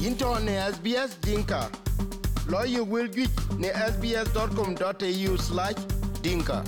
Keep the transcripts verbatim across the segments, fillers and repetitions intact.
Into ne S B S Dinka. Lawyer will get ne sbs.com.au slash dinka.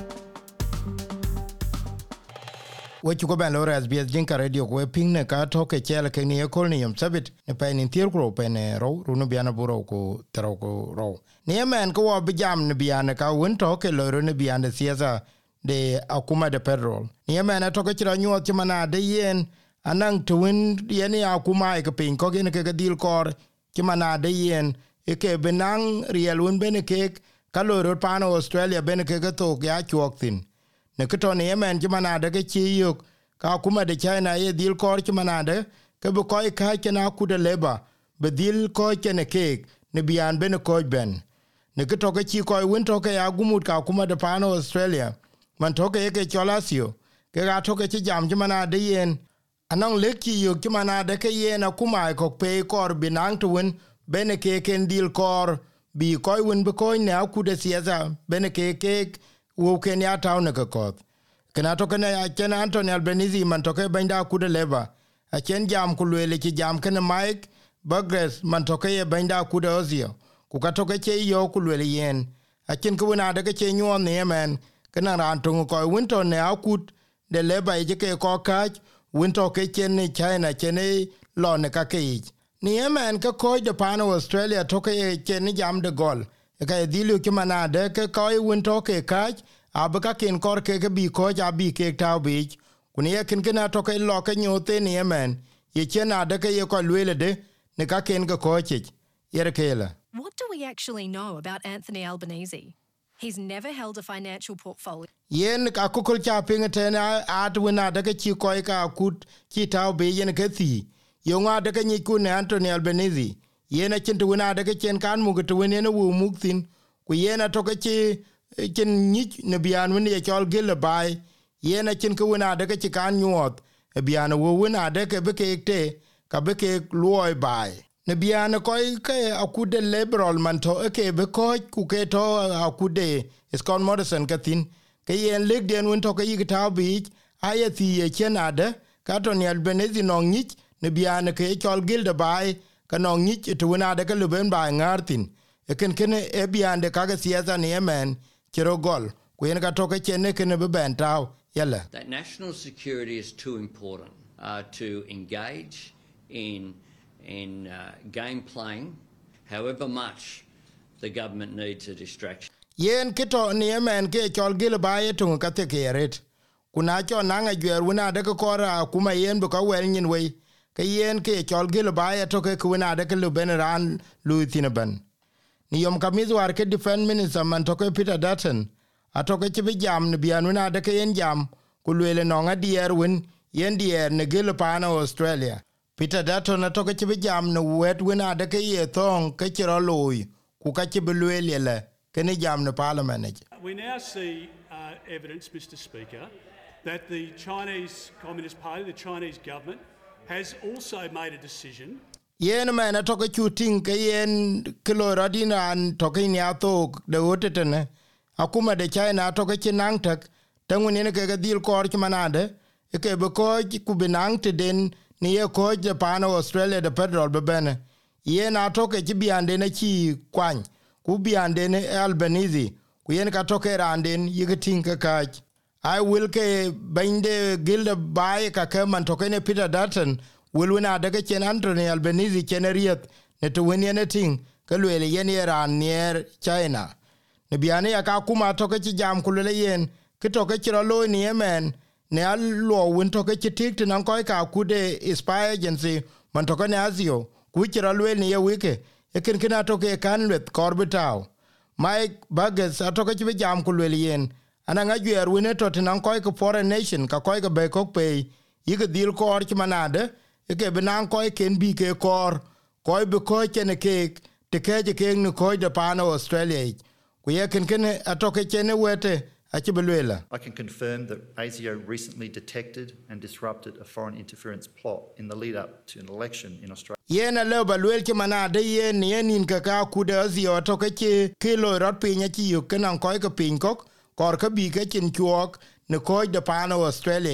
We chuko ben lora S B S Dinka Radio we ping ne ka toke chela ke ni ekol ni yom sabit ne pa ni tier gro pe ne ro runo biana buro ko tero ko ro. Ni men ko wa bijam ne biana ka won toke loro ne biana siasa de akuma de petrol. Ni men atoke chira nyuot chimana de yen anang tuwin yeni akuma e ke pin ko gene ke dil kor chimana de yen e ke benang riel won bene ke kaloro pano Australia bene ke to ya chuoktin. Ne keto ne yemen chimana de ke chi yok ka kuma de China ye dil kor chimana de ke bu ko ka chena ku de leba be dil ko chene ke ne bian bene ko ben ne keto ke chi ko win to ke ya gumut ka kuma de pano Australia man to ke ke cholasio ke ga to ke chi jam chimana de yen anong leki yok chimana de ke yen akuma ko pe kor binang to win bene ke ken dil kor bi ko win be ko ne aku de siasa bene ke ke wo ken ya taw ne ko kana to kana ya ken Anthony Albanese man to ke benda ku de leba a ken jam ku le ki jam ken Mike Burgess man to ke benda ku de ozio ku ka to ke che yo ku le yen a ken ku na de ke che nyo ne men kana ran to ko winto ne akut de leba je ke ko ka winto ke chen ni China chen ni lo ne ka ke ni yemen ka ko de pano Australia to ke chen ni jam de gol ka dilu ki mana de ke ko winto ke ka ab ka ken kor ke ke bi ko ja bi ke taw bi kuni ye ken kana to ke lo ke nyote ni yemen ye chen ade ke ye ko lwele de ne ka ken ko ko chi yer kela. What do we actually know about Anthony Albanese? He's never held a financial portfolio. Yen ka kukul cha pinga tena at wina daga chi koi ka kut chi tau be yen ke thi. Yonga daga nyi ku ne Anthony Albanese. Yen a chintu wina daga chen kan mugu tu wina wu muktin. Ku yen a toka chi chen nyich ne biyan wina ye chol gila bai. Yen a chin ku wina daga chi kan nyuot. E biyan wu wina daga beke ekte ka beke luoi bai. Ne biana koi ke akude liberal man to ke be ko ku ke to akude Scott Morrison katin ke yen leg den won to ke yita bi ayati ye chenade ka to ne Albanese no ngich ne biana ke chol gilda bai ka no ngich to wona de ke luben bai ngartin e ken ken e biande ka ga siasa ne yemen kiro gol ku yen ka to ke chene ken be ben taw yalla. That national security is too important uh, to engage in in uh, game playing, however much the government needs a distraction. Yen kito ni yemen ke chol gil baye tungu kate keret. Kuna cho nanga jwer wina deke kora kuma yen buka wel nyin wey. Ke yen ke chol gil baye toke kuwina deke luben ran lui thinaban. Ni yom kamizu war ke defense minister man toke Peter Dutton. A toke chibi jam ni biyan wina deke yen jam kulwele nonga dier win yen dier ne gil pana Australia. Peter Dutton atoke chibi jam no wet wina de ke ye thong ke chiro loy ku ka chibi lwelele ke ni jam no parliament. We now see uh, evidence, Mister Speaker, that the Chinese Communist Party, the Chinese government, has also made a decision. Yen man atoke chuting ke yen kilo radina an toke ni atok de wotetene akuma de China atoke chinang tak tangun ene ke dil kor chmanade e ke be ko ku binang te den ni ye ko je pano Australia de petrol bebene ye na toke ji biande ne chi kwan ku biande ne Albanese ku yen ka toke randen yigitin ka ka I will ke binde gilda bae ka ke man toke ne Peter Dutton will wina daga chen Anthony Albanese cheneriet ne to win anything ka lwele yen ran near China ne biane ya ka kuma toke chi jam kulele yen ke toke chiro lo ni yemen ne allo win to ke tik tin ko ka kude spy agency man to ne azio ku chira lwe ni ye wike e ken kina to ke kan let korbitao Mike Burgess atoke chi jam ku lwe yen ana nga gyer win to tin ko ko foreign nation ka ko ke be ko pe yige dil ko chi manade e ke binan ko ken bi ke kor ko be ko ken ke te ke je ke ni ko de pano Australia ku ye ken ken atoke chene wete I can confirm that ASIO recently detected and disrupted a foreign interference plot in the lead up to an election in Australia. Yena leba lwel ki manade yen yen in ka ka kude ASIO to ke chi kilo rot pinya chi yu kenan ko ke pin kok kor ka bi ke chin chuok ne ko de pano Australia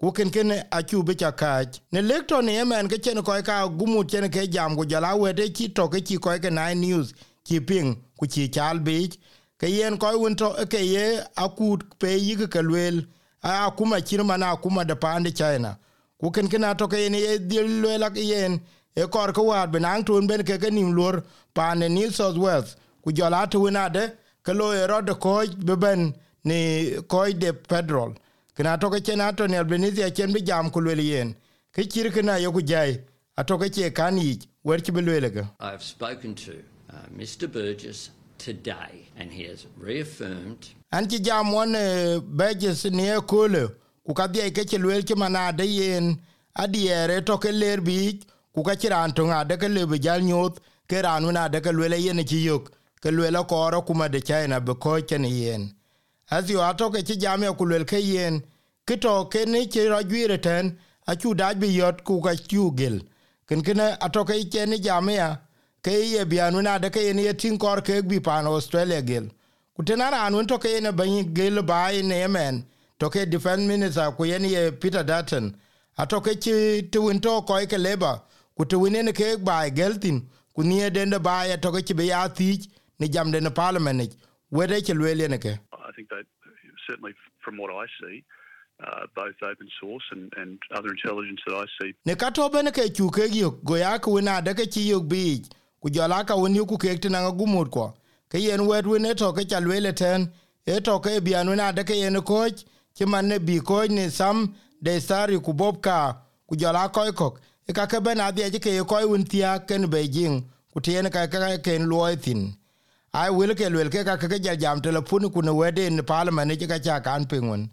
ku ken ken a chu be cha ka ne lekto ne men ke chen ko ka gumu chen ke jam ku jala we de chi to ke chi ko ke nine news chi ping ku chi chal be ke yen ko won to ke ye akut pe yi ke lwel a kuma chirma na kuma de pande China ku ken ken to ke ne ye dil le la yen e kor ko war benang tun ben ke ke nim lor pande New South Wales ku jala to na de ke lo e rod ko be ben ni ko de federal kana to ke chena to ne Albanese chen bi jam ku le yen ke chir kana yo ku jai atoke che kan yi wer ki be le ga. I have spoken to uh, Mister Burgess today, and he has reaffirmed. Anti jam one Burgess near Kule, ku ka die ke lwel ki mana de yen adiere to ke ler bi ku ka chiran to ngade ke le bijal nyot ke ran na de ke lwel yen ki yok ke lwel ko ro kuma de China be ko chen yen. As you atoke ki jam ya ku lwel ke yen ki to ke ni ki ro gwire ten a chu da bi yot ku ka chu gel ken ken atoke ke ni jam ya ke ye bianu na de ke ni tin kor ke bi pan Australia gel kutena ran to ke ne ban gel bai ne men to ke defense minister ku ye ni Peter Dutton atoke ti to to ko ke leba ku to ne ke bai geltin ku ni de ne bai atoke ti be ya ti ni jam de parliament we de ke lwele ne ke. I think that certainly from what I see Uh, both open source and, and other intelligence that I see. Ne kato bene ke chu ke yo go ya ku na de ke chi yo bi ku jala ka woni ku ke tina gumur ko ke yen wet we ne to ke chalwele ten e to ke bi anu na de ke yen ko ki man ne bi ko ni sam de sari ku bobka ku jala ko ko e ka ke bena de ke ko un tia ken Beijing ku tien ka ka ken loitin ai wil ke wel ke ka ke jam telefon ku ne wede in parliament ne ka cha kan pingun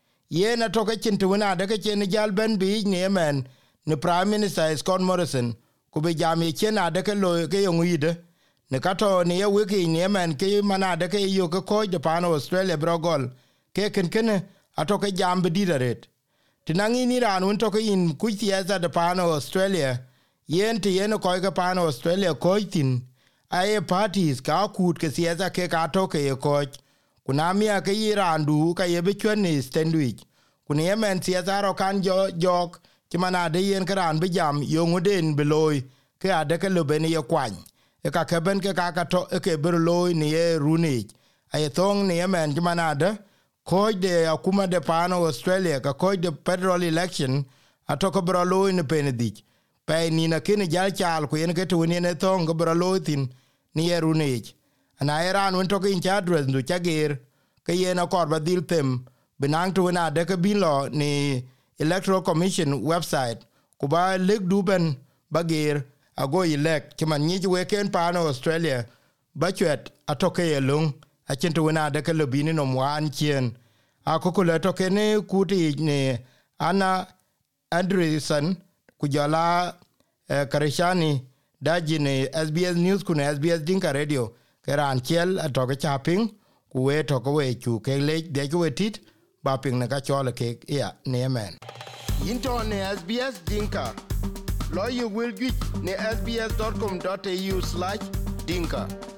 ye na toke chintu na de ke chen jal ben bi ne men ne prime minister Scott Morrison ku be jam ye chen ade ke lo ke yongide ne kato ne ye wiki ne men ke mana de ke yo ke ko de pan Australia brogol ke ken ken atoke jam be didaret tinangi ni ran un toke in ku siasa de pan Australia yen te yen ko ke pan Australia ko tin ai parties ka kut ke siasa ke ka toke ye ko kuna mia ke irandu ka yebe chweni sandwich kuna yemen siasa ro kan jo jok ki mana de yen kran bi jam yonguden beloy ke ade ke lobeni ye kwan e ka ke ben ke ka ka to ke beloy ni ye runi ay thong ni yemen ki mana de ko de akuma de pano Australia ka ko de federal election atoko beloy ni penedik pe ni na kin jal chal ku yen ke tu ni ne thong beloy tin ni ye runi ana Iran won to in chadres ndu chager ke yena korba dil tem binang to na de ke bilo ni electoral commission website ku ba leg duben bagir ago elect ki man ni we ken pa no Australia ba chet atoke yelung a chinto na de ke lobini no mwan chien a kokole to ke ne kuti ni Anna Andreessen ku jala eh, Karishani daji ni S B S News ku ne S B S Dinka Radio keran chel atoke chaping kuwe toke we chu ke le de ku tit ba ping na ka chole ke ya ne men into ne S B S Dinka lo you will get ne s b s dot com dot a u slash dinka